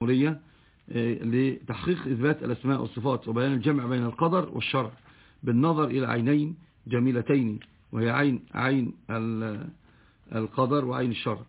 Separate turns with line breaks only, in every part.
لتحقيق إثبات الأسماء والصفات وبيان الجمع بين القدر والشرع بالنظر إلى عينين جميلتين، وهي عين القدر وعين الشرع.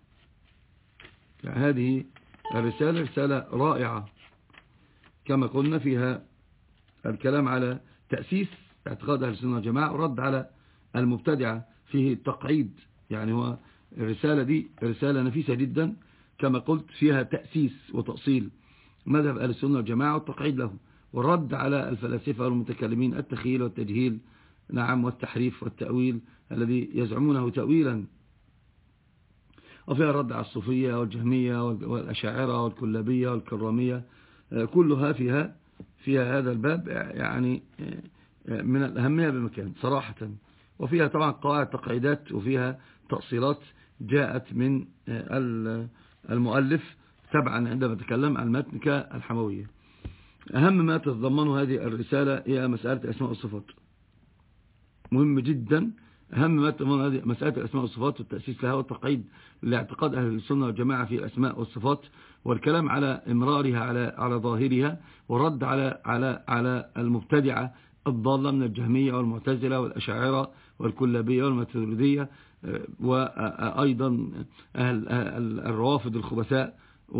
هذه الرسالة رسالة رائعة كما قلنا، فيها الكلام على تأسيس اعتقاد أهل السنة والجماعة ورد على المبتدعة، فيه التقعيد. يعني هو الرسالة دي رسالة نفيسة جدا كما قلت، فيها تأسيس وتأصيل مذهب أهل السنة والجماعة والتقعيد له، والرد على الفلاسفة والمتكلمين التخيل والتجهيل، نعم، والتحريف والتأويل الذي يزعمونه تأويلا. وفيها الرد على الصوفية والجهمية والأشاعرة والكلابية والكرامية، كلها فيها هذا الباب يعني من الأهمية بمكان صراحة. وفيها طبعا قواعد تقعيدات، وفيها تأصيلات جاءت من المؤلف تبعا عندما تكلم عن المتن كالحموية. أهم ما تتضمنه هذه الرسالة هي مسألة الأسماء والصفات، مهم جدا. أهم ما تتضمنه هذه مسألة الأسماء والصفات والتأسيس لها والتقعيد لاعتقاد أهل السنة والجماعة في الأسماء والصفات، والكلام على إمرارها على ظاهرها، والرد على المبتدعة الضالة من الجهمية والمعتزلة والأشاعرة والكلابية والماتريدية، وأيضا الروافض الخبثاء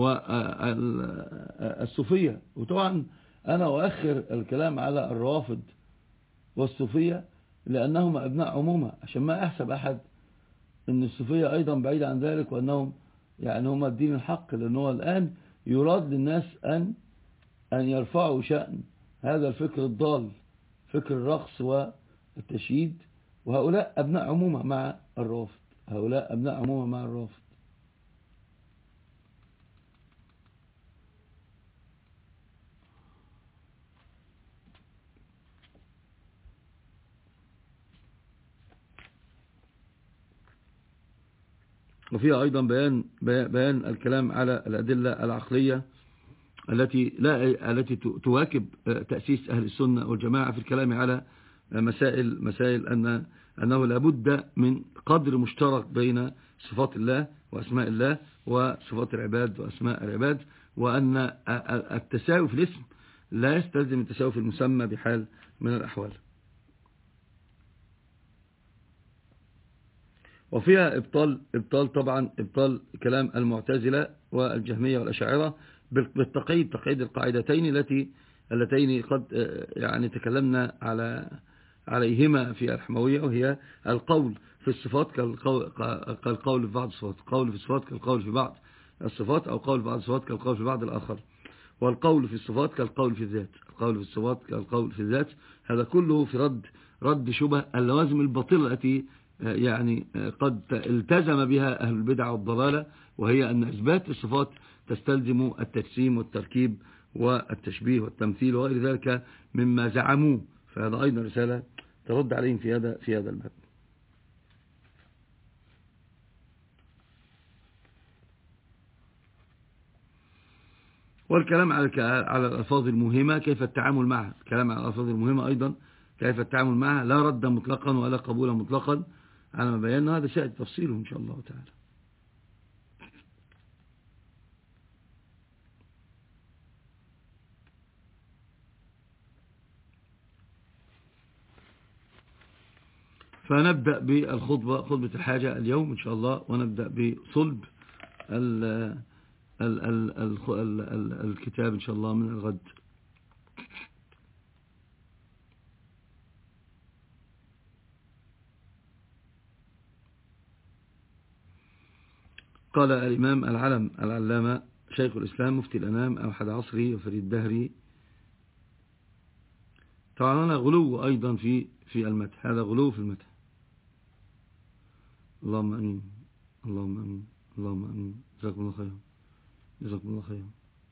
والصوفية. وطبعا أنا أؤخر الكلام على الروافض والصوفية لأنهم أبناء عمومة، عشان ما أحسب أحد أن الصوفية أيضا بعيد عن ذلك وأنهم يعني هم الدين الحق، لأنه الآن يراد للناس أن يرفعوا شأن هذا الفكر الضال، فكر الرقص والتشييد، وهؤلاء أبناء عمومة مع الرافض، هؤلاء أبناء عمومة مع الرافض. وفيها أيضا بيان الكلام على الأدلة العقلية التي تواكب تأسيس أهل السنة والجماعة في الكلام على مسائل أنه لابد من قدر مشترك بين صفات الله وأسماء الله وصفات العباد وأسماء العباد، وأن التساوي في الاسم لا يستلزم التساوي في المسمى بحال من الأحوال. وفيها إبطال كلام المعتزلة والجهمية والأشاعرة تقعيد القاعدتين اللتين قد يعني تكلمنا عليهما في الحموية، وهي القول في الصفات كالقول في بعض الصفات، قول في الصفات كالقول في بعض الصفات، أو قول في بعض الصفات كالقول في بعض الآخر، والقول في الصفات كالقول في الذات، القول في الصفات كالقول في الذات. هذا كله في رد شبه اللوازم الباطلة التي يعني قد التزم بها أهل البدع والضلالة، وهي أن إثبات الصفات تستلزم التجسيم والتركيب والتشبيه والتمثيل وغير ذلك مما زعموه. فهذا أيضا رسالة ترد عليهم في هذا الباب. والكلام على الألفاظ المهمة كيف التعامل معها، الكلام على الألفاظ المهمة أيضا كيف التعامل معها، لا رد مطلقا ولا قبول مطلقا على ما بينا، هذا سيأتي تفصيله إن شاء الله تعالى. فنبدأ خطبة الحاجة اليوم إن شاء الله، ونبدأ بصلب الكتاب إن شاء الله من الغد. قال الإمام العلامة شيخ الإسلام مفتي الأنام أوحد عصري وفريد دهري. طبعا هنا غلو أيضا في المدح، هذا غلو في المدح. اللهم أمين، اللهم أمين، اللهم أمين. جزاكم الله خيرا، جزاكم الله خيرا.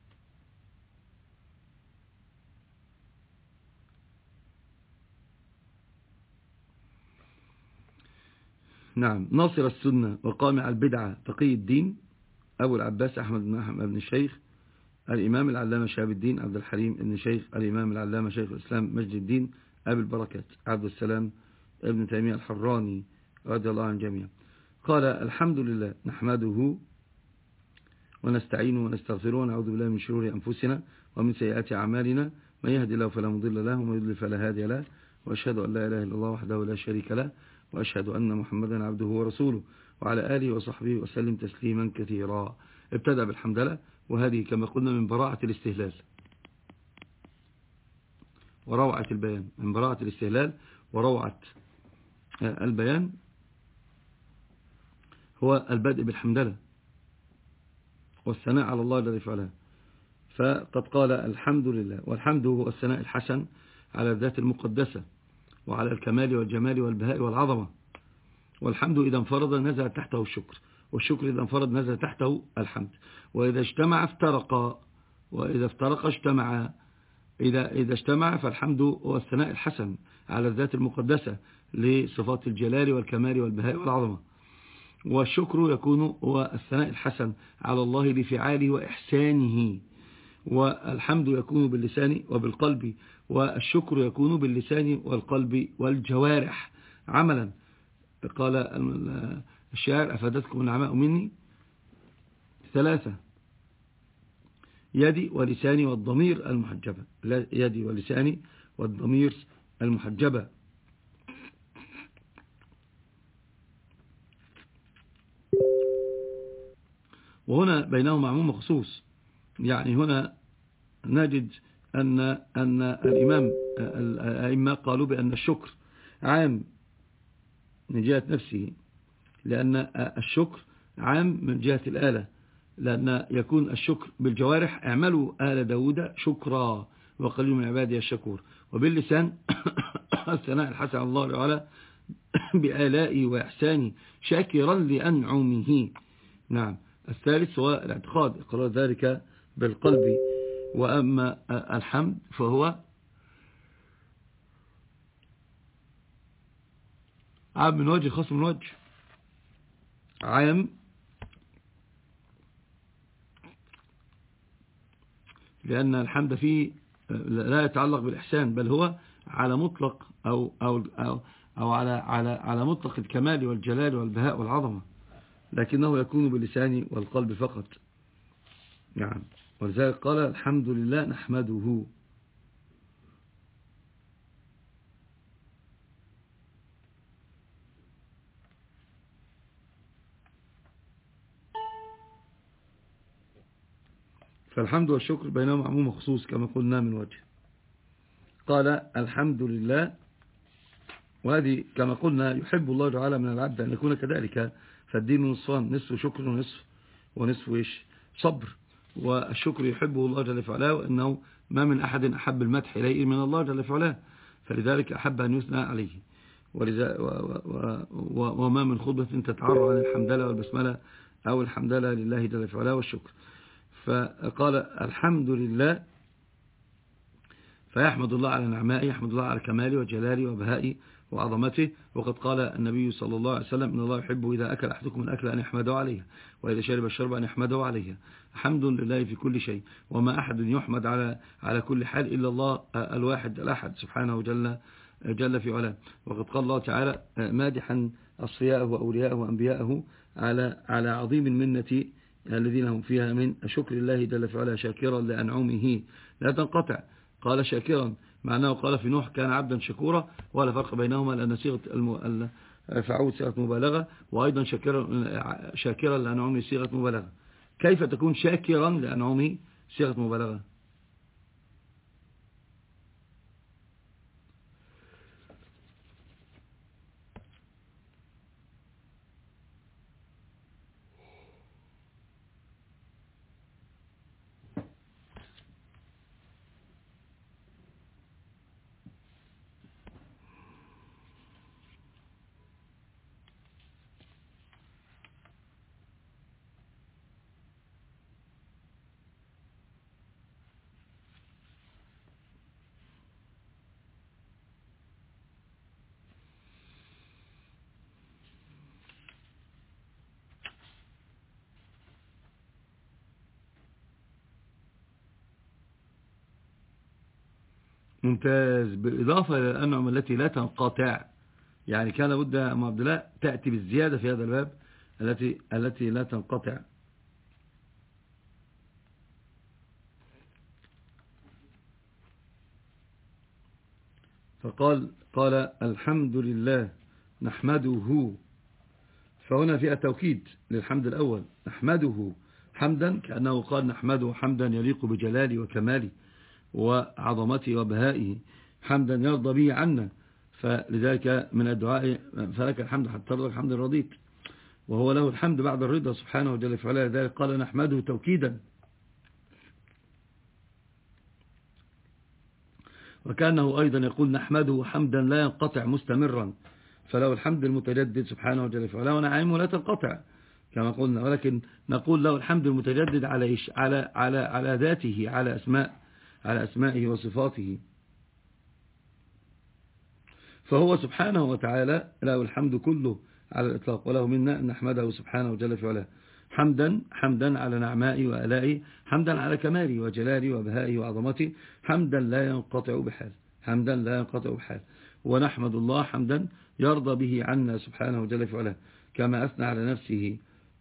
نعم. ناصر السنة وقامع البدعة تقي الدين أبو العباس أحمد بن أحمد بن الشيخ الإمام العلامة شهاب الدين عبد الحليم بن شيخ الإمام العلامة شيخ الإسلام مجد الدين أبي البركات عبد السلام ابن تيمية الحراني رضي الله عن الجميع. قال: الحمد لله نحمده ونستعينه ونستغفره ونعوذ بالله من شرور أنفسنا ومن سيئات أعمالنا، من يهدي الله فلا مضل له ومن يضلل فلا هادي له، وأشهد أن لا إله إلا الله وحده لا شريك له، وأشهد أن محمدا عبده ورسوله وعلى آله وصحبه وسلم تسليما كثيرا. ابتدأ بالحمدلله، وهذه كما قلنا من براعة الاستهلال وروعة البيان، من براعة الاستهلال وروعة البيان هو البدء بالحمدلله والثناء على الله الذي فعله. فقد قال الحمد لله، والحمد هو الثناء الحسن على الذات المقدسة وعلى الكمال والجمال والبهاء والعظمة. والحمد إذا انفرد نزل تحته الشكر، والشكر إذا انفرد نزل تحته الحمد، وإذا اجتمع افترقا، وإذا افترق اجتمع. إذا اجتمع فالحمد هو الثناء الحسن على الذات المقدسة لصفات الجلال والكمال والبهاء والعظمة، والشكر يكون هو الثناء الحسن على الله بفعاله وإحسانه. والحمد يكون باللسان وبالقلب، والشكر يكون باللسان والقلب والجوارح عملا. قال الشاعر: أفادتكم النعماء مني ثلاثة: يدي ولساني والضمير المحجبة. يدي ولساني والضمير المحجبة. وهنا بينهما عموم وخصوص. يعني هنا نجد أن الأئمة قالوا بأن الشكر عام من جهة نفسه، لأن الشكر عام من جهة الآلة، لأن يكون الشكر بالجوارح: اعملوا آل داود شكرا وقليل من عبادي الشكور. وباللسان الثناء الحسن على الله تعالى بآلائي وإحساني شاكرا لأنعمه. نعم. الثالث هو الاعتقاد، إقرار ذلك بالقلب. وأما الحمد فهو عام من وجه خاص من وجه. عام لأن الحمد فيه لا يتعلق بالإحسان، بل هو على مطلق أو على مطلق الكمال والجلال والبهاء والعظمة، لكنه يكون باللسان والقلب فقط. نعم. ولذلك قال: الحمد لله نحمده. فالحمد والشكر بينهما عموم وخصوص كما قلنا من وجه. قال: الحمد لله، وهذه كما قلنا يحب الله تعالى من العبد أن يكون كذلك. فالدين نصفان: نصف شكر ونصف صبر. والشكر يحبه الله جل وعلا، وأنه ما من أحد أحب المدح إليه من الله جل وعلا، فلذلك أحب أن يثنى عليه. وما من خطبة تتعرض عن الحمدلله والبسملة أو الحمدلله لله جل وعلا والشكر. فقال: الحمد لله، فيحمد الله على نعمائه، يحمد الله على كماله وجلاله وبهائه وعظمته. وقد قال النبي صلى الله عليه وسلم: إن الله يحب إذا أكل أحدكم الأكل أن يحمده عليه، وإذا شرب الشرب أن يحمده عليه. حمد لله في كل شيء، وما أحد يحمد على كل حال إلا الله الواحد الأحد سبحانه جل في علاه. وقد قال الله تعالى مادحا أصفياءه وأولياءه وأنبياءه على عظيم المنة الذين هم فيها من شكر الله جل في علاه، شاكرا لأنعمه لا تنقطع. قال شاكرا، معناه قال في نوح: كان عبدا شكورا، ولا فرق بينهما، لأن صيغة فعول صيغة مبالغة، وأيضا شاكرا لأنعمه صيغة مبالغة. كيف تكون شاكرا لأنعمه صيغة مبالغة؟ ممتاز. بالإضافة إلى الأنعم التي لا تنقطع، يعني كان بد يا أم عبد الله تأتي بالزيادة في هذا الباب التي لا تنقطع. قال الحمد لله نحمده، فهنا فيها توكيد للحمد الأول، نحمده حمدا، كأنه قال نحمده حمدا يليق بجلالي وكمالي وعظمته وبهائه، حمدا يرضى به عنا، فلذلك من الدعاء فلك الحمد حتى ترضى الحمد رضيت، وهو له الحمد بعد الرضا سبحانه وجل في علاه. ذلك قال نحمده توكيدا، وكأنه أيضا يقول نحمده حمدا لا ينقطع مستمرا، فله الحمد المتجدد سبحانه وجل في علاه، ونعيمه لا تنقطع كما قلنا، ولكن نقول له الحمد المتجدد على ذاته، على أسمائه وصفاته، فهو سبحانه وتعالى له الحمد كله على الإطلاق، وله منا أن نحمده سبحانه وجل في علاه حمدا على نعمائه وآلائه، حمدا على كماله وجلاله وبهائه وعظمته، حمدا لا ينقطع بحال، ونحمد الله حمدا يرضى به عنا سبحانه وجل في علاه، كما أثنى على نفسه.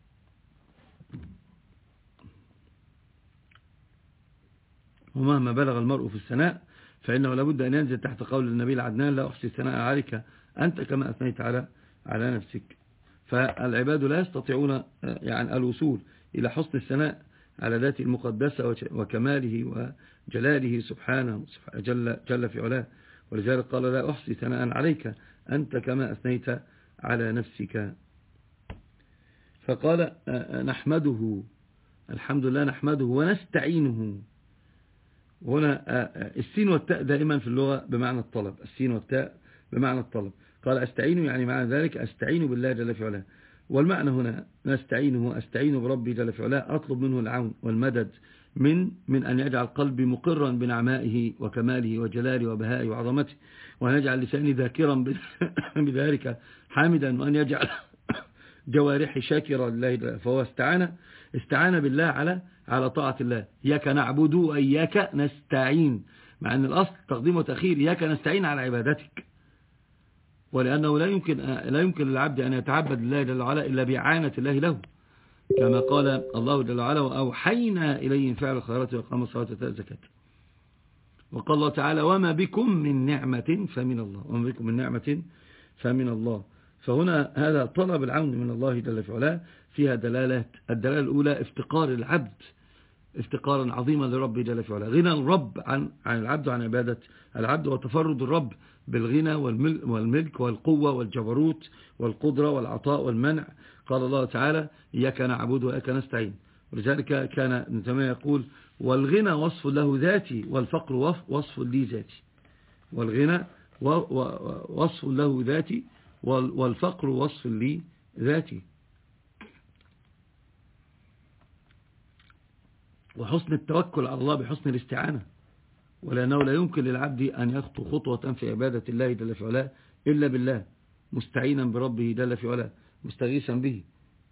ومهما بلغ المرء في الثناء فإنه لابد أن ينزل تحت قول النبي العدنان لا أحصي ثناء عليك أنت كما أثنيت على نفسك. فالعباد لا يستطيعون يعني الوصول إلى حسن الثناء على ذاته المقدسة وكماله وجلاله سبحانه جل في علاه، ولذلك قال لا أحصي ثناء عليك أنت كما أثنيت على نفسك. فقال نحمده، الحمد لله نحمده ونستعينه. هنا السين والتاء دائما في اللغة بمعنى الطلب، السين والتاء بمعنى الطلب. قال أستعين يعني معنى ذلك أستعين بالله جل في علاه، والمعنى هنا نستعينه أستعين بربي جل في علاه، أطلب منه العون والمدد من أن يجعل قلبي مقرا بنعمائه وكماله وجلاله وبهائه وعظمته، وأن يجعل لساني ذاكرا بذلك حامدا، وأن يجعل جوارحي شاكرا لله. فهو استعان بالله على طاعة الله. إياك نعبد وإياك نستعين، مع أن الأصل تقديم وتأخير، إياك نستعين على عبادتك، ولأنه لا يمكن للعبد أن يتعبد لله جل وعلا إلا بإعانة الله له، كما قال الله جل وعلا وأوحينا إليهم فعل الخيرات وإقام الصلاة وإيتاء الزكاة. وقال الله تعالى وما بكم من نعمة فمن الله. فهنا هذا طلب العون من الله جل وعلا فيها دلالات. الدلالة الأولى افتقار العبد افتقارا عظيما لربه جل وعلا، غنى الرب عن العبد وعن عبادة العبد، وتفرد الرب بالغنى والملك والقوة والجبروت والقدرة والعطاء والمنع. قال الله تعالى إياك نعبد وإياك نستعين، ولذلك كان ابن تيمية يقول والغنى وصف له ذاتي والفقر وصف لي ذاتي، والغنى وصف له ذاتي والفقر وصف لي ذاتي. وحسن التوكل على الله بحسن الاستعانة، ولأنه لا يمكن للعبد أن يخطو خطوة في عبادة الله جل في علاه إلا بالله، مستعينا بربه جل في علاه، مستغيثا به.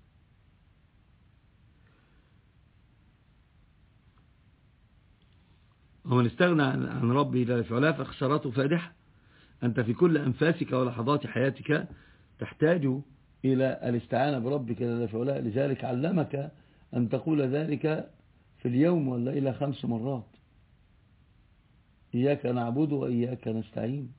ومن استغنى عن ربه جل في علاه فخسارته فادحة. أنت في كل أنفاسك ولحظات حياتك تحتاج إلى الاستعانة بربك جل في علاه، لذلك علمك أن تقول ذلك في اليوم والليلة 5 مرات، إياك نعبد وإياك نستعين.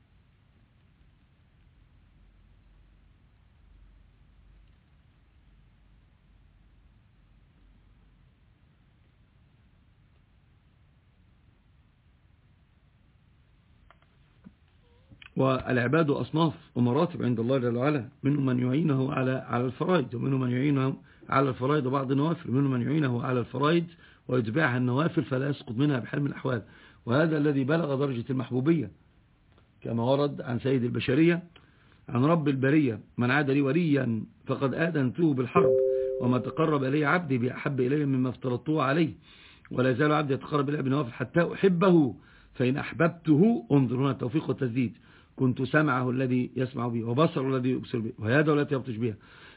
والعباد أصناف ومراتب عند الله جل وعلا، منهم من يعينه على الفرائض، ومنهم من يعينه على الفرائض وبعض النوافل، ومنهم من يعينه على الفرائض ويتبعها النوافل فلا يسقط منها بحال من الأحوال. وهذا الذي بلغ درجة المحبوبية، كما ورد عن سيد البشرية عن رب البرية من عاد لي وليا فقد آذنته بالحرب، وما تقرب إلي عبدي بأحب إلي مما افترضته عليه، ولا يزال عبدي يتقرب إلي بنوافل حتى أحبه، فإن أحببته انظر هنا التوفيق والتسديد كنت سمعه الذي يسمع به وبصره الذي يبصر به ويده التي يبطش بها.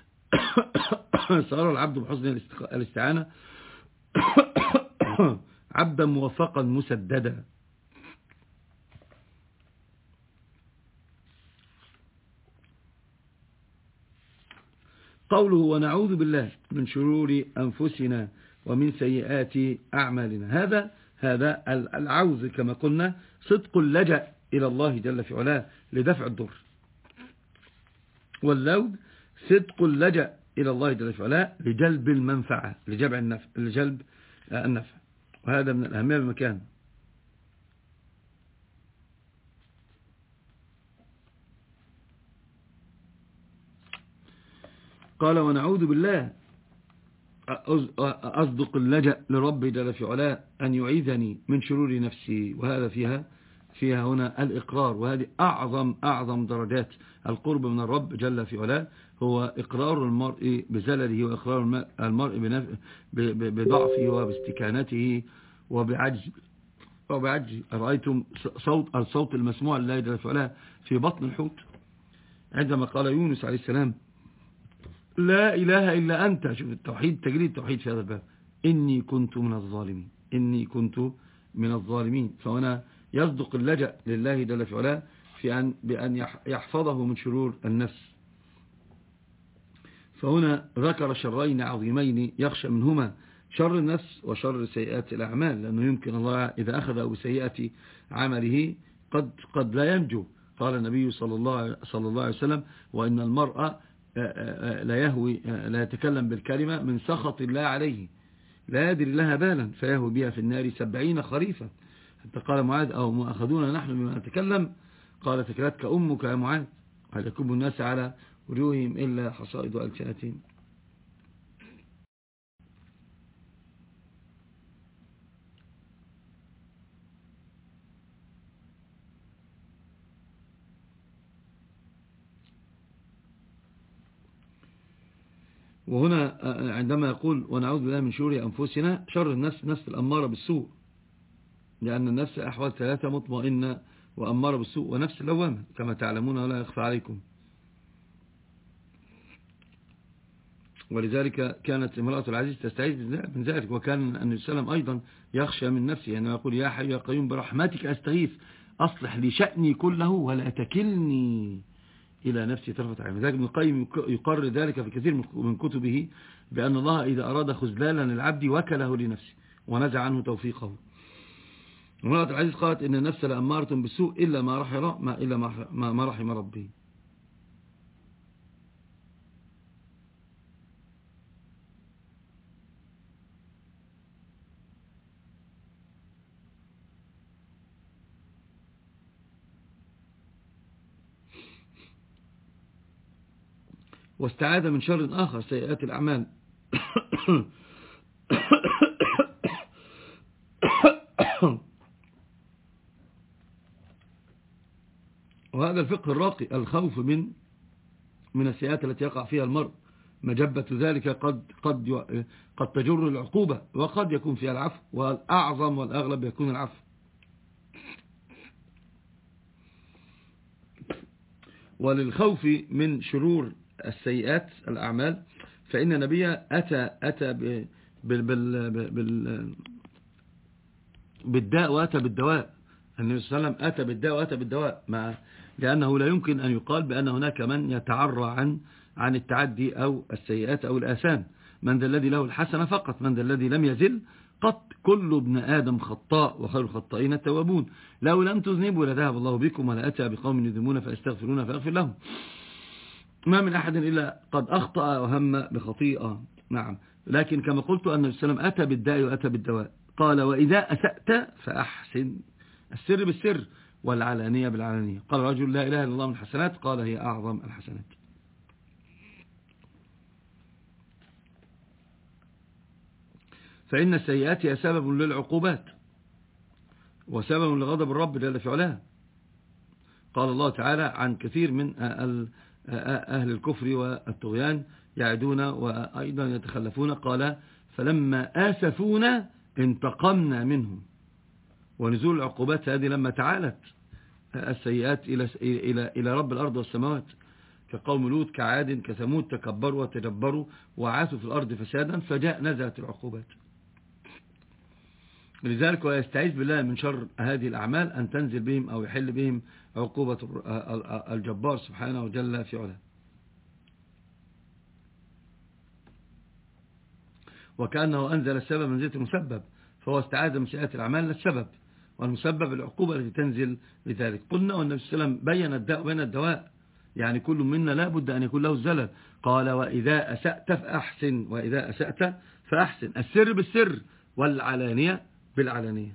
صار العبد بحسن الاستعانة عبدا موفقا مسددا. قوله ونعوذ بالله من شرور أنفسنا ومن سيئات أعمالنا، هذا العوذ كما قلنا صدق اللجأ إلى الله جل في علاه لدفع الضر. واللوذ صدق اللجأ إلى الله جل في علاه لجلب المنفعة، لجلب النفع، وهذا من الأهمية بمكان. قال ونعوذ بالله أصدق اللجأ لربي جل في علاه أن يعيذني من شرور نفسي. وهذا فيها هنا الإقرار، وهذه أعظم درجات القرب من الرب جل في علاه، هو إقرار المرء بزلله، وإقرار المرء بضعفه وباستكانته وبعجز. رأيتم الصوت المسموع لله جل في علاه في بطن الحوت عندما قال يونس عليه السلام لا إله إلا أنت. شوف التوحيد، تجريد التوحيد في هذا الباب، إني كنت من الظالمين. فهنا يصدق اللجأ لله جل في علاه بأن يحفظه من شرور النفس. فهنا ذكر شرين عظيمين يخشى منهما شر النفس وشر سيئات الأعمال، لأنه يمكن الله إذا أخذ بسيئة عمله قد لا ينجو. قال النبي صلى الله عليه وسلم وإن المرء لا يتكلم بالكلمة من سخط الله عليه لا يدري لها بالا فيهوي بها في النار 70 خريفا. حتى قال معاذ أو ما أخذونا نحن بما نتكلم؟ قال تكلتك أمك يا معاذ، هل يكب الناس على وجوههم إلا حصائد ألسنتهم. وهنا عندما يقول ونعوذ بالله من شرور أنفسنا، شر النفس الأمارة بالسوء، لأن النفس أحوال ثلاثة: مطمئنة وأمارة بالسوء ونفس لوامة كما تعلمون ولا يخفى عليكم. ولذلك كانت امرأة العزيز تستعيذ من ذلك، وكان النبي صلى الله عليه وسلم أيضا يخشى من نفسه، يعني يقول يا حي يا قيوم برحمتك أستغيث أصلح لي شأني كله ولا تكلني إلى نفسي طرفة عين. ذلك ابن القيم يقرر ذلك في كثير من كتبه بأن الله إذا أراد خذلالا للعبد وكله لنفسه ونزع عنه توفيقه. امرأة العزيز قالت إن النفس لأمارة بالسوء إلا ما رحم ربي. واستعاذ من شر آخر سيئات الأعمال وهذا الفقه الراقي، الخوف من السيئات التي يقع فيها المرء. مجبة ذلك قد تجر العقوبة، وقد يكون فيها العفو، والأعظم والأغلب يكون العفو. وللخوف من شرور السيئات الأعمال فإن النبي أتى بالداء وأتى بالدواء. النبي صلى الله عليه وسلم أتى بالداء وأتى بالدواء، لأنه لا يمكن أن يقال بأن هناك من يتعرى عن التعدي أو السيئات أو الآثام. من ذا الذي له الحسنة فقط، من ذا الذي لم يزل قط. كل ابن آدم خطاء وخير الخطائين التوابون. لو لم تذنبوا لذهب الله بكم ولا أتى بقوم يذنبون فاستغفرون فاغفر لهم. ما من أحد إلا قد أخطأ وهم بخطيئة. نعم، لكن كما قلت أن النبي صلى الله عليه وسلم أتى بالداء وأتى بالدواء. قال وإذا أسأت فأحسن، السر بالسر والعلانية بالعلانية. قال رجل لا إله إلا الله من الحسنات، قال هي أعظم الحسنات. فإن السيئات هي سبب للعقوبات وسبب لغضب الرب جل في علاه. قال الله تعالى عن كثير من أهل الكفر والطغيان يعدون وأيضا يتخلفون، قال فلما آسفونا انتقمنا منهم. ونزول العقوبات هذه لما تعالت السيئات إلى رب الأرض والسماوات، كقوم لوط كعاد كثمود تكبروا وتجبروا وعاثوا في الأرض فسادا فجاء نزلت العقوبات. لذلك ويستعيذ بالله من شر هذه الأعمال أن تنزل بهم أو يحل بهم عقوبة الجبار سبحانه وجل في علاه. وكأنه أنزل السبب منزلة المسبب، فهو استعاذ من سيئات الأعمال للسبب، والمسبب العقوبة التي تنزل لذلك. قلنا والنبي صلى الله عليه وسلم بين الداء وبين الدواء، يعني كل منا لا بد أن يكون له الزلل. قال وإذا أسأت فأحسن، وإذا أسأت فأحسن، السر بالسر والعلانية بالعلانية.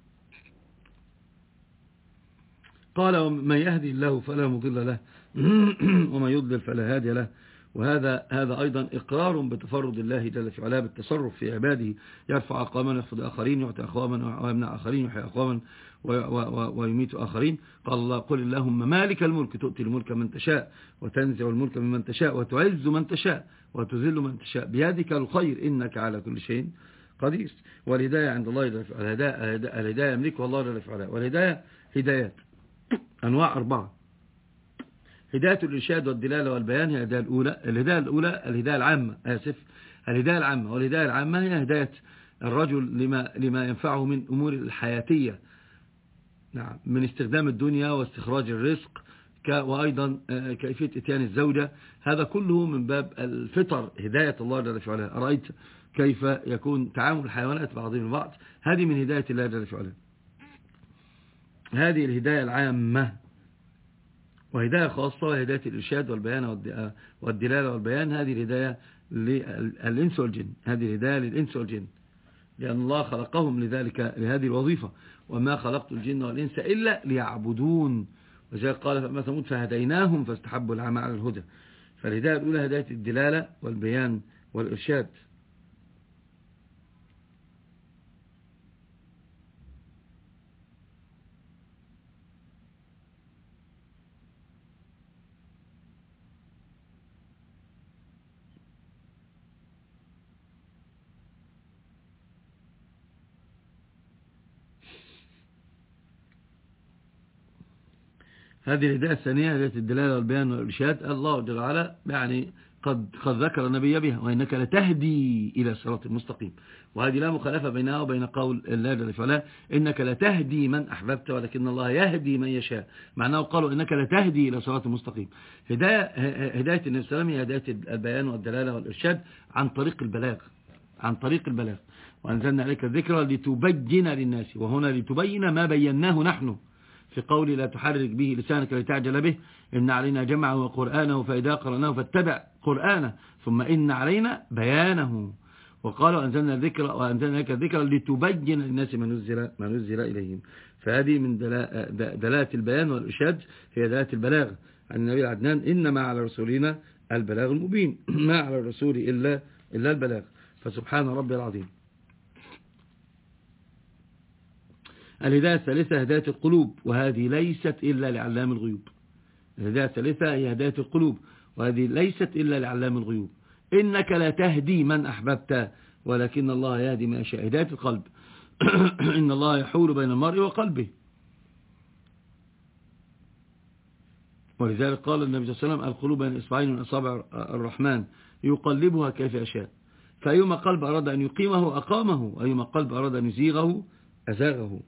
قال ومن يهدي الله فلا مضل له ومن يضلل فلا هادي له. وهذا أيضا إقرار بتفرد الله جل في علاه بالتصرف في عباده، يرفع أقواما ويخفض آخرين، يعطي أقواما ويمنع آخرين، يحيي أقواما ويميت آخرين. قال الله قل اللهم مالك الملك تؤتي الملك من تشاء وتنزع الملك ممن تشاء وتعز من تشاء وتذل من تشاء بيدك الخير إنك على كل شيء قدير. والهداية عند الله جل في علاه، الهداية يملكها الله جل في علاه. والهداية هدايات أنواع 4: هداية الإرشاد والدلالة والبيان هي الهداية الأولى. الهداية العامة، الهداية العامة. والهداية العامة هي هداية الرجل لما ينفعه من أمور الحياتية، نعم، من استخدام الدنيا واستخراج الرزق، وأيضا كيفية إتيان الزوجة. هذا كله من باب الفطر، هداية الله جل في علاه. أرأيت كيف يكون تعامل الحيوانات بعضهم البعض؟ هذه من هداية الله جل في علاه. هذه الهداية العامة. وهداية خاصة وهداية الإرشاد والبيان والدلالة والبيان، هذه الهداية للإنس والجن، هذه الهداية للإنس والجن، لأن الله خلقهم لذلك، لهذه الوظيفة. وما خلقت الجن والإنس إلا ليعبدون. وذلك قال فأما ثمود فهديناهم فاستحبوا العمى على الهدى. فالهداية الأولى هداية الدلالة والبيان والإرشاد. هذه الهداية الثانية هداية الدلالة والبيان والإرشاد. الله جل وعلا يعني قد ذكر النبي بها، وإنك لتهدي إلى صراط المستقيم. وهذه لا مخالفة بينها وبين قول الله جل وعلا إنك لتهدي من أحببت ولكن الله يهدي من يشاء. معناه قالوا إنك لتهدي إلى صراط المستقيم. هداية النبي صلى الله عليه وسلم هي هداية البيان والدلالة والإرشاد عن طريق البلاغ، عن طريق البلاغ. وأنزلنا عليك الذكر لتبين للناس، وهنا لتبين ما بيناه نحن في قول لا تحرك به لسانك لتعجل به، إن علينا جمعه وقرآنه فإذا قرأناه فاتبع قرآنه ثم إن علينا بيانه. وقالوا أنزلنا لك الذكر لتبين للناس ما نزل إليهم. فهذه من دلالة البيان والإرشاد، هي دلالة البلاغ عن النبي العدنان إنما على رسولنا البلاغ المبين ما على الرسول إلا البلاغ. فسبحان ربي العظيم. الهداية الثالثة هداية القلوب، وهذه ليست إلا لعلام الغيوب. الهداية الثالثة هي هداية القلوب، وهذه ليست إلا لعلام الغيوب. إنك لا تهدي من أحببت ولكن الله يهدي من يشاء. هداية القلب إن الله يحول بين المرء وقلبه. ولذلك قال النبي صلى الله عليه وسلم القلوب بين إصبعين من أصابع الرحمن يقلبها كيف يشاء. فأيما قلب أراد أن يقيمه أقامه، وأيما قلب أراد أن يزيغه أزاغه.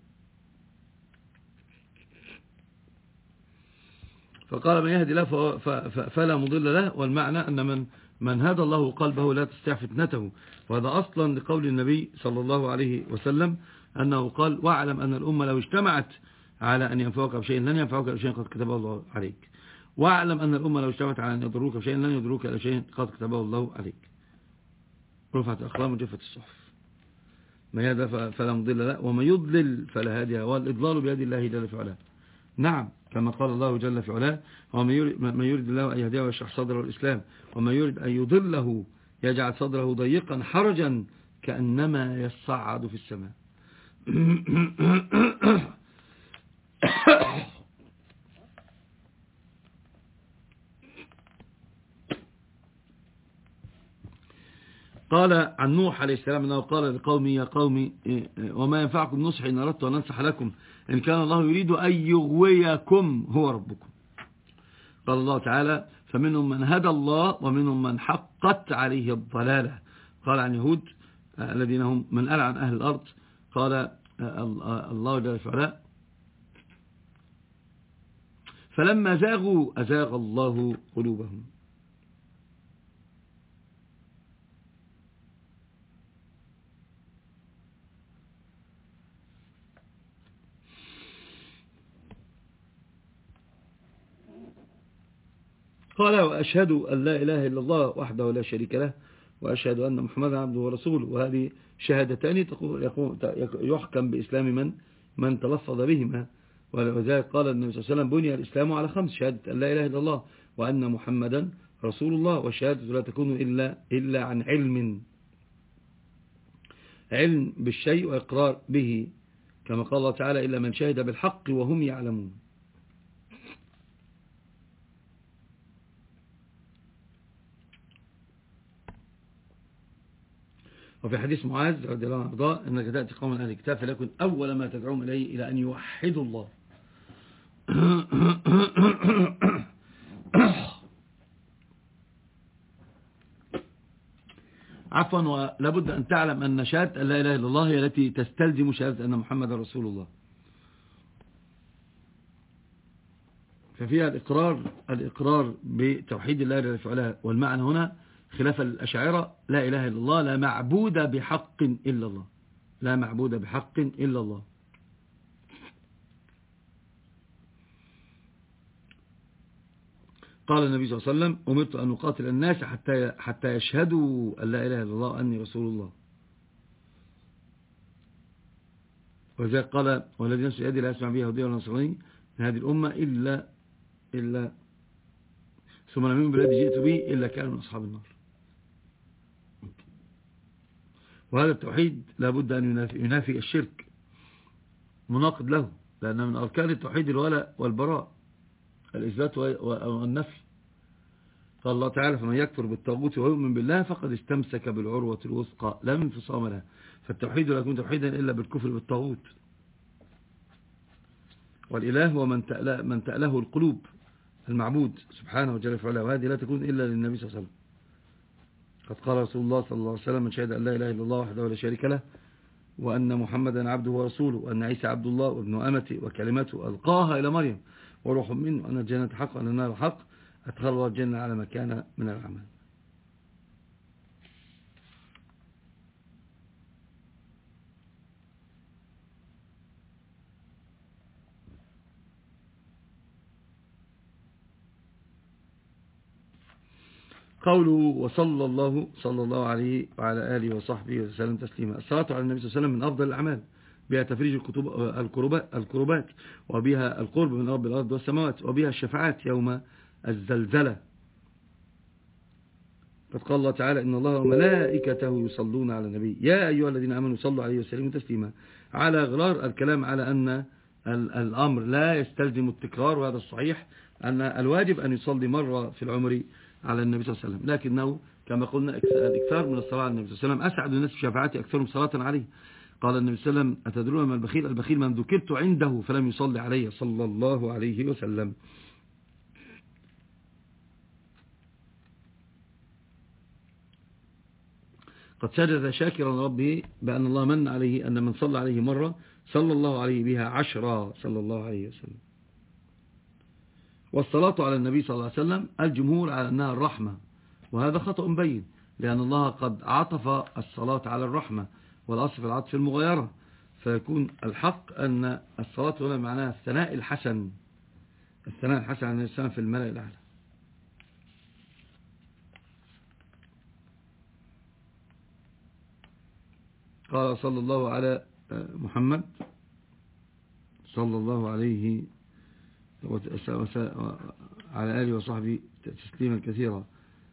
فقال من يهدي له فلا مضل له. والمعنى أن من هدى الله قلبه لا تستطيع فتنته. وهذا أصلا لقول النبي صلى الله عليه وسلم أنه قال واعلم أن الأمة لو اجتمعت على أن ينفعوك بشيء لن ينفعوك بشيء قد كتبه الله عليك. واعلم أن الأمة لو اجتمعت على أن يضروك بشيء لن يضروك بشيء قد كتبه الله عليك. رفعت الأقلام وجفت الصحف. من يهدى فلا مضل له ومن يضلل فلا هادي له. والإضلال بيد الله جل في علاه. نعم، كما قال الله جل في علاه ومن يريد الله أن يهديه ويشرح صدره الإسلام ومن يريد أن يضله يجعل صدره ضيقا حرجا كأنما يصعد في السماء. قال عن نوح عليه السلام أنه قال لقومي يا قومي وما ينفعكم نصحي إن أردت أن أنصح لكم إن كان الله يريد أن يغويكم هو ربكم. قال الله تعالى فمنهم من هدى الله ومنهم من حقت عليه الضلالة. قال عن يهود الذين هم من ألعن عن أهل الأرض. قال الله جل وعلا فلما زاغوا أزاغ الله قلوبهم. قال وأشهد أن لا إله إلا الله وحده لا شريك له وأشهد أن محمدا عبده ورسوله. وهذه شهادتان يحكم بإسلام من تلفظ بهما. ولذلك قال النبي صلى الله عليه وسلم بني الإسلام على 5: شهادة أن لا إله إلا الله وأن محمدا رسول الله. والشهادة لا تكون إلا عن علم بالشيء وإقرار به، كما قال الله تعالى إلا من شهد بالحق وهم يعلمون. وفي حديث معاذ رضي الله عنه وارضاه انك تأتي قوم اهل الكتاب فليكن اول ما تدعوهم اليه الى ان يوحدوا الله. عفوا. ولابد ان تعلم ان شهادة لا اله الا الله هي التي تستلزم شهادة ان محمد رسول الله. ففيها الإقرار بتوحيد الله جل وعلا. والمعنى هنا خلاف الأشاعرة لا إله إلا الله لا معبود بحق إلا الله، لا معبود بحق إلا الله. قال النبي صلى الله عليه وسلم أمرت أن أقاتل الناس حتى يشهدوا أن لا إله إلا الله وأني رسول الله. وذلك قال والذي نفس يدي لا يسمع به يهودي ولا نصراني من هذه الأمة إلا ثم لم يؤمن بالذي جئت به إلا كانوا من أصحاب النار. وهذا التوحيد لابد أن ينافي الشرك، مناقض له، لأنه من أركان التوحيد الولاء والبراء، الإثبات والنفي. قال الله تعالى فمن يكفر بالطاغوت ويؤمن بالله فقد استمسك بالعروة الوثقى لا انفصام لها. فالتوحيد لا يكون توحيدا إلا بالكفر بالطاغوت. والإله هو من تأله القلوب، المعبود سبحانه وجل وعلا، وهذه لا تكون إلا للنبي صلى الله عليه وسلم. قد قال رسول الله صلى الله عليه وسلم من شهد أن لا إله إلا الله وحده لا شريك له وأن محمدا عبده ورسوله وأن عيسى عبد الله وابن أمته وكلمته ألقاها إلى مريم وروح منه وأن الجنة حق وأن النار حق أدخل الله الجنة على ما كان من العمل. قوله وصلى الله عليه وعلى آله وصحبه وسلم تسليما. الصلاة على النبي صلى الله عليه وسلم من أفضل الأعمال، بها تفريج الكربات وبها القرب من رب الأرض والسماوات وبها الشفاعات يوم الزلزلة. قد قال الله تعالى إن الله وملائكته يصلون على النبي يا أيها الذين آمنوا صلوا عليه وسلموا تسليما. على غرار الكلام على أن الأمر لا يستلزم التكرار، وهذا الصحيح أن الواجب أن يصلي مرة في العمر على النبي صلى الله عليه وسلم، لكنه كما قلنا الإكثار من الصلاة على النبي صلى الله عليه وسلم أسعد الناس بشفاعته أكثرهم صلاة عليه. قال النبي صلى الله عليه وسلم أتدرون ما البخيل؟ البخيل من ذكرت عنده فلم يصلي عليه صلى الله عليه وسلم. قد سجد شاكرا ربه بأن الله من عليه أن من صلى عليه مرة صلى الله عليه بها 10 صلى الله عليه وسلم. والصلاة على النبي صلى الله عليه وسلم الجمهور على أنها الرحمة، وهذا خطأ بين، لأن الله قد عطف الصلاة على الرحمة، والأصل في العطف المغايرة، فيكون الحق أن الصلاة هنا معناها الثناء الحسن عن الإنسان في الملأ الأعلى. قال صلى الله على محمد صلى الله عليه وعلى آله وصحبه تسليما كثيرا.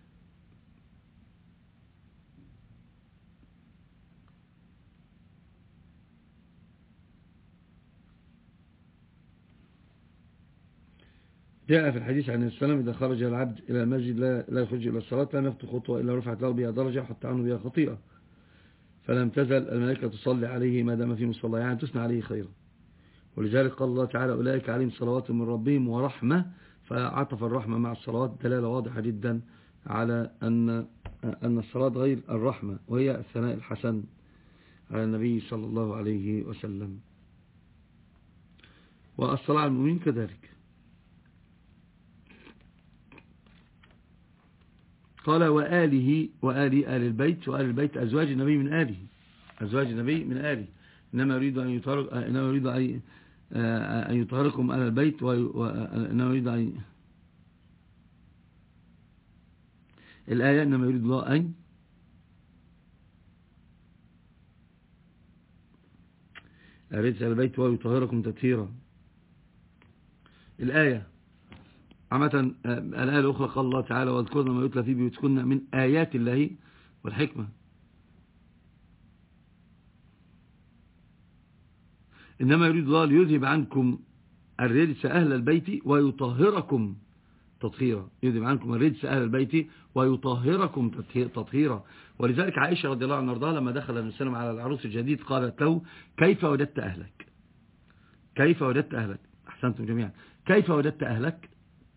جاء في الحديث عن السلام إذا خرج العبد إلى المسجد لا يخرج إلى الصلاة لم يخطو خطوة إلا رفعت له بها درجة حتى عنه بها خطيئة، فلم تزل الملائكة تصلي عليه ما دام في مصلى، يعني تثنى عليه خيرا. ولذلك قال الله تعالى أولئك عليهم صلوات من ربهم ورحمة، فعطف الرحمة مع الصلوات دلالة واضحة جدا على أن الصلاة غير الرحمة، وهي الثناء الحسن على النبي صلى الله عليه وسلم. والصلاة على المؤمنين كذلك. قال وآله آل البيت، وآل البيت أزواج النبي من آله، إنما يريد أن يطهركم آل البيت، وإنما يريد الآية إنما يريد الله أن الرجس على البيت ويطهركم تطهيرا. الآية عامة الآية الأخرى قال الله تعالى واذكرن ما يتلى في بيوتكن من آيات الله والحكمة. إنما يريد الله ليذهب عنكم الرجس أهل البيت ويطهركم تطهيرا. يذهب عنكم الرجس أهل البيت ويطهركم تطهيرا. ولذلك عائشة رضي الله عنها وارضاها لما دخل النبي صلى الله عليه وسلم على العروس الجديد قالت له كيف وجدت أهلك؟ كيف وجدت أهلك؟ أحسنتم جميعا. كيف وجدت أهلك؟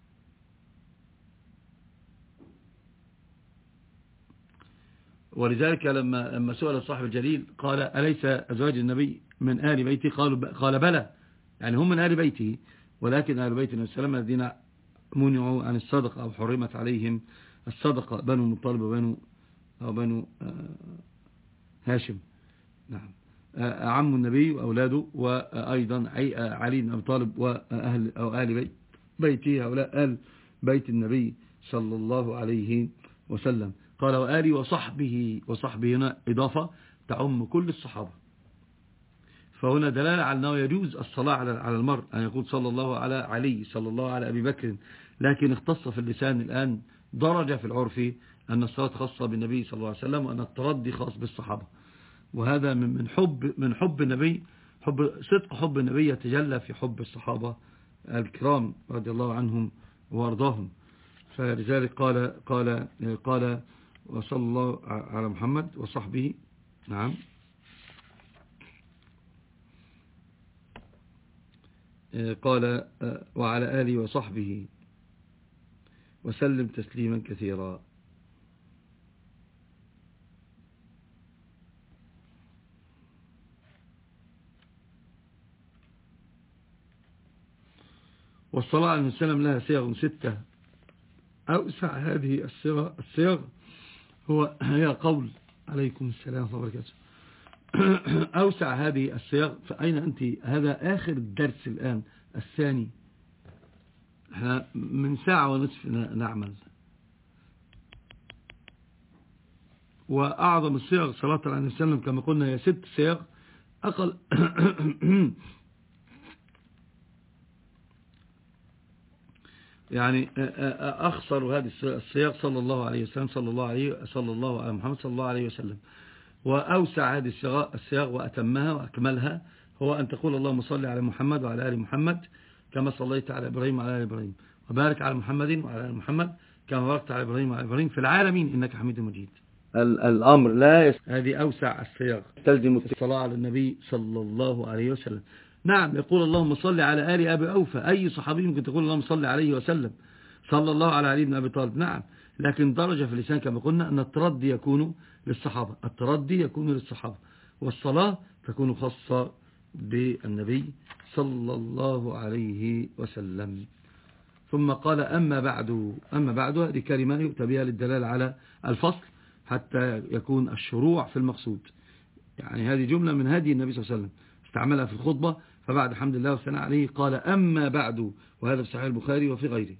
ولذلك لما سئل صاحب الجليل قال أليس أزواج النبي من آل بيته؟ قال بلى، يعني هم من آل بيته، ولكن آل بيت النبي صلى الله عليه وسلم الذين منعوا عن الصدقة أو حرمت عليهم الصدقة بنو المطلب وبنو هاشم. نعم، عم النبي وأولاده وأيضا علي بن أبي طالب وأهل أو آل بيته هؤلاء آل بيت النبي صلى الله عليه وسلم. قال وآلي وصحبه هنا إضافة تعم كل الصحابة. فهنا دلالة على أنه يجوز الصلاة على المرء أن يقول صلى الله على علي، صلى الله على أبي بكر، لكن اختص في اللسان الآن درجة في العرف أن الصلاة خاصة بالنبي صلى الله عليه وسلم وأن التردي خاص بالصحابة. وهذا من حب النبي، صدق حب النبي يتجلى في حب الصحابة الكرام رضي الله عنهم وارضاهم. فلذلك قال وصلى الله على محمد وصحبه. نعم، قال وعلى آله وصحبه وسلم تسليما كثيرا. والصلاة على النبي صلى الله عليه وسلم لها صيغ 6. أوسع هذه الصيغ هي قول عليكم السلام ورحمة الله وبركاته. أوسع هذه الصيغ. فأين أنت؟ هذا آخر الدرس الآن الثاني، احنا من ساعة ونصف نعمل. وأعظم الصيغ صلاة على النبي صلى الله عليه وسلم كما قلنا هي 6 صيغ. أقل يعني أخصر هذه الصيغ صلى الله عليه وسلم، صلى الله على محمد صلى الله عليه وسلم. وأوسع هذه الصيغ وأتمها وأكملها هو أن تقول اللهم صل على محمد وعلى آل محمد كما صليت على إبراهيم وعلى آل إبراهيم، وبارك على محمد وعلى آل محمد كما باركت على إبراهيم وعلى إبراهيم في العالمين إنك حميد مجيد. الأمر لا هذه أوسع الصيغ تلزم الصلاة على النبي صلى الله عليه وسلم. نعم، يقول اللهم صل على آل أبي أوفى، أي صحابي ممكن تقول اللهم صل عليه وسلم، صلى الله على علي بن أبي طالب. نعم، لكن درجة في اللسان كما قلنا أن التردي يكون للصحابة، التردي يكون للصحابة، والصلاة تكون خاصة بالنبي صلى الله عليه وسلم. ثم قال أما بعد هذه كلمة يؤتى بها للدلالة على الفصل حتى يكون الشروع في المقصود. يعني هذه جملة من هدي النبي صلى الله عليه وسلم استعملها في الخطبة، فبعد حمد الله والثناء عليه قال أما بعد، وهذا في صحيح البخاري وفي غيره.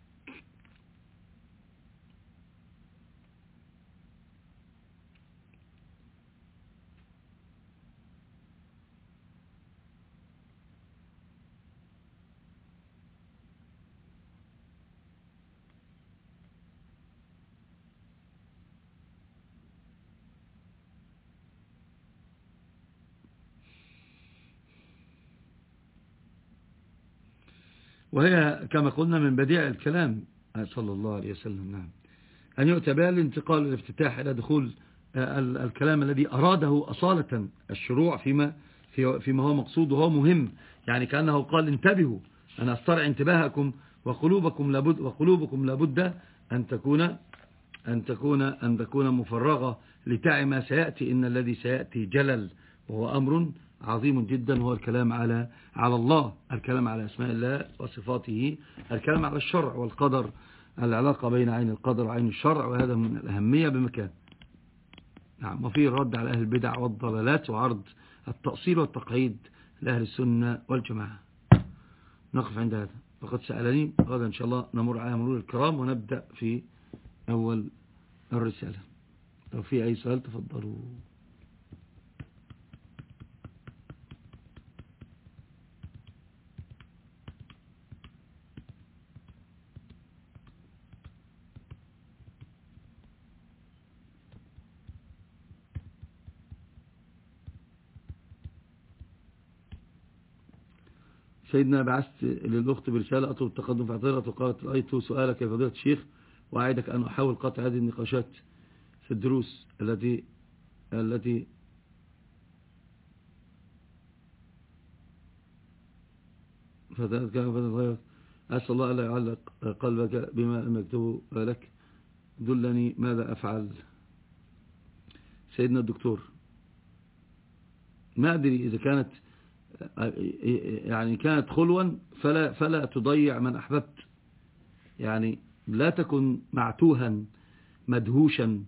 وهي كما قلنا من بديع الكلام صلى الله عليه وسلم. نعم، أن يؤتى بها الانتقال الافتتاح إلى دخول الكلام الذي أراده أصالة الشروع فيما هو مقصود وهو مهم. يعني كأنه قال انتبهوا، أنا أسترعي انتباهكم وقلوبكم لابد أن تكون مفرغة لتعي ما سيأتي. إن الذي سيأتي جلل، وهو أمر عظيم جدا، وهو الكلام على الله، الكلام على أسماء الله وصفاته، الكلام على الشرع والقدر، العلاقة بين عين القدر وعين الشرع، وهذا من الأهمية بمكان. نعم، وفيه الرد على أهل البدع والضلالات وعرض التأصيل والتقعيد لأهل السنة والجماعة. نقف عند هذا، فقد سألني. غدا إن شاء الله نمر على مرور الكرام ونبدأ في أول الرسالة. لو في أي سؤال تفضلوا. سيدنا بعثت للأخت برسالة أطلب التقدم في اعتذارها وقالت رأيت سؤالك يا فضيلة الشيخ وأعدك أن أحاول قطع هذه النقاشات في الدروس التي فتنتك فتتغير. أسأل الله ألا يعلق قلبك بما لم يكتبه لك، دلني ماذا أفعل. سيدنا الدكتور، ما أدري إذا كانت يعني كانت خلوا فلا تضيع من أحببت، يعني لا تكن معتوها مدهوشا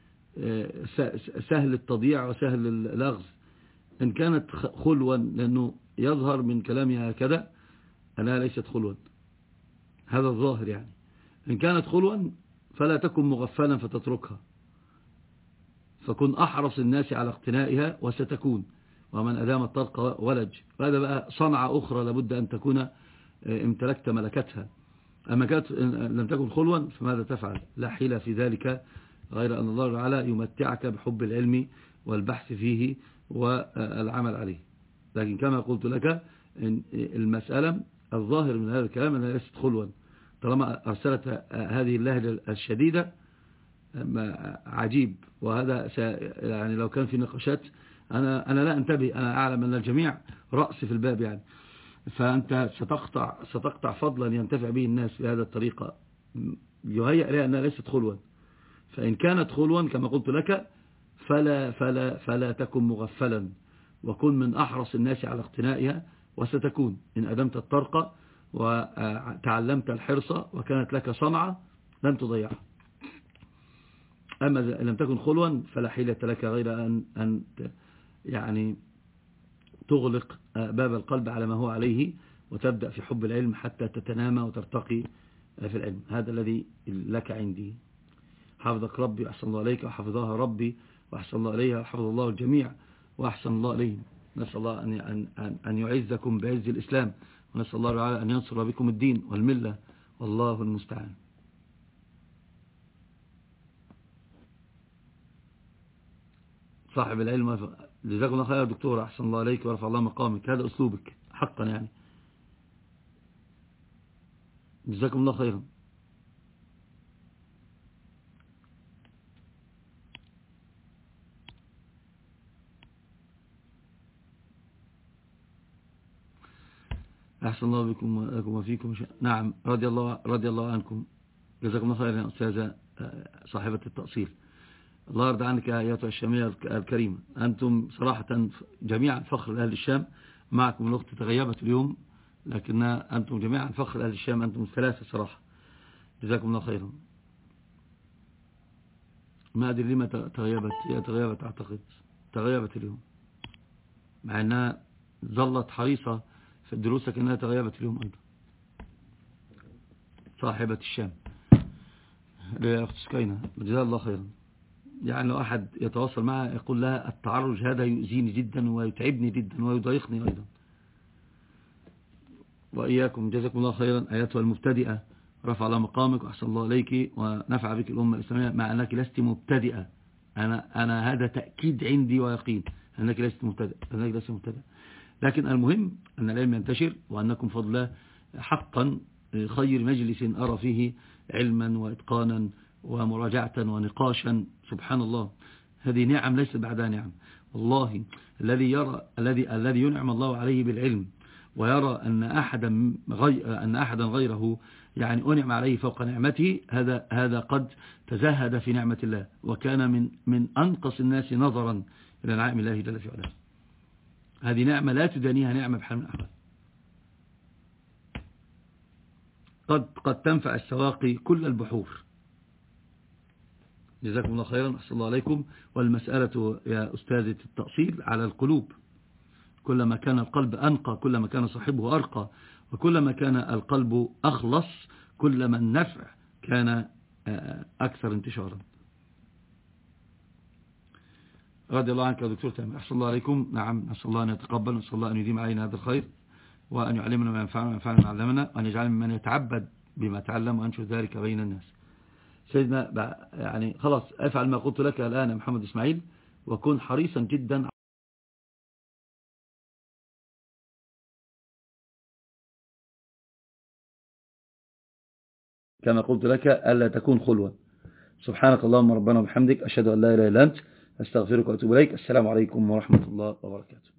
سهل التضييع وسهل اللغز. إن كانت خلوا، لأنه يظهر من كلامها هكذا أنها ليست خلوا، هذا الظاهر يعني. إن كانت خلوا فلا تكن مغفلا فتتركها، فكن أحرص الناس على اقتنائها وستكون، ومن أدام الطرق ولج. وهذا بقى صنعة أخرى لابد أن تكون امتلكت ملكتها. أما كانت لم تكن خلوا فماذا تفعل؟ لا حيلة في ذلك غير أن الله تعالى يمتعك بحب العلم والبحث فيه والعمل عليه. لكن كما قلت لك المسألة الظاهر من هذا الكلام أنها ليست خلوا، طالما أرسلت هذه اللهجة الشديدة عجيب. وهذا يعني لو كان في نقاشات أنا لا أنتبه، أنا أعلم أن الجميع رأس في الباب يعني، فأنت ستقطع فضلا ينتفع به الناس بهذه الطريقة يهيأ لها أنها ليست خلوا. فإن كانت خلوا كما قلت لك فلا تكن مغفلا، وكن من أحرص الناس على اقتنائها وستكون. إن أدمت الطرق وتعلمت الحرص وكانت لك صنعة لن تضيعها. أما إذا لم تكن خلوا فلا حيلة لك غير أن يعني تغلق باب القلب على ما هو عليه وتبدأ في حب العلم حتى تتنامى وترتقي في العلم. هذا الذي لك عندي. حفظك ربي وأحسن الله عليك، وحفظها ربي وأحسن الله عليها، وحفظ الله الجميع وأحسن الله عليهم. نسأل الله أن يعزكم بعز الإسلام، ونسأل الله تعالى أن ينصر بكم الدين والملة، والله المستعان. صاحب العلم، جزاكم الله خير يا دكتور، أحسن الله عليك ورفع الله مقامك. هذا أسلوبك حقا يعني، جزاكم الله خيرا. أحسن الله بكم وفيكم. نعم، رضي الله عنكم. جزاكم الله خيرا يا أستاذة صاحبة التأصيل. الله يرضى عنك يا أيتها الشامية الكريمة. أنتم صراحة جميعا فخر لأهل الشام. معكم الأخت تغيبت اليوم، لكنها أنتم جميعا فخر لأهل الشام، أنتم الثلاثة صراحة. جزاكم الله خيرا. ما أدري لما تغيبت، هي تغيبت أعتقد، تغيبت اليوم، مع أنها ظلت حريصة في الدروس لكنها تغيبت اليوم أيضا. صاحبة الشام لأخت سكينة، جزاها الله خيرا. يعني لو أحد يتواصل معها يقول لها التعرج هذا يؤذيني جدا ويتعبني جدا ويضايقني أيضا. وإياكم، جزاكم الله خيرا أيتها المبتدئة. رفع الله مقامك وأحسن الله عليك ونفع بك الأمة الإسلامية، مع أنك لست مبتدئة. أنا هذا تأكيد عندي ويقين أنك لست مبتدئة. لكن المهم أن العلم ينتشر، وأنكم فضل الله حقا خير مجلس أرى فيه علما وإتقانا ومراجعة ونقاشا. سبحان الله، هذه نعم ليست بعدها نعم. والله الذي ينعم الله عليه بالعلم ويرى أن أحدا غيره يعني أنعم عليه فوق نعمته، هذا قد تزهد في نعمة الله، وكان من أنقص الناس نظرا إلى نعم الله جل في علاه. هذه نعمة لا تدانيها نعمة بحال من الأحوال. قد تنفع السواقي كل البحور. جزاكم الله خيرا، أحسن الله عليكم. والمسألة يا أستاذة التأصيل على القلوب. كلما كان القلب أنقى كلما كان صاحبه أرقى، وكلما كان القلب أخلص كلما النفع كان أكثر انتشارا. رضي الله عنك يا دكتور تامر. أحسن الله عليكم. نعم، نسأل الله أن يتقبل، نسأل الله أن يديم علينا هذا الخير، وأن يعلمنا ما ينفعنا وينفعنا ما علمنا، وأن يجعلنا ممن يتعبد بما تعلم وأنشر ذلك بين الناس. سيدنا يعني خلاص افعل ما قلت لك الآن يا محمد إسماعيل، وكن حريصا جدا كما قلت لك ألا تكون خلوة. سبحانك اللهم ربنا وبحمدك، أشهد أن لا إله إلا أنت، أستغفرك وأتوب إليك. السلام عليكم ورحمة الله وبركاته.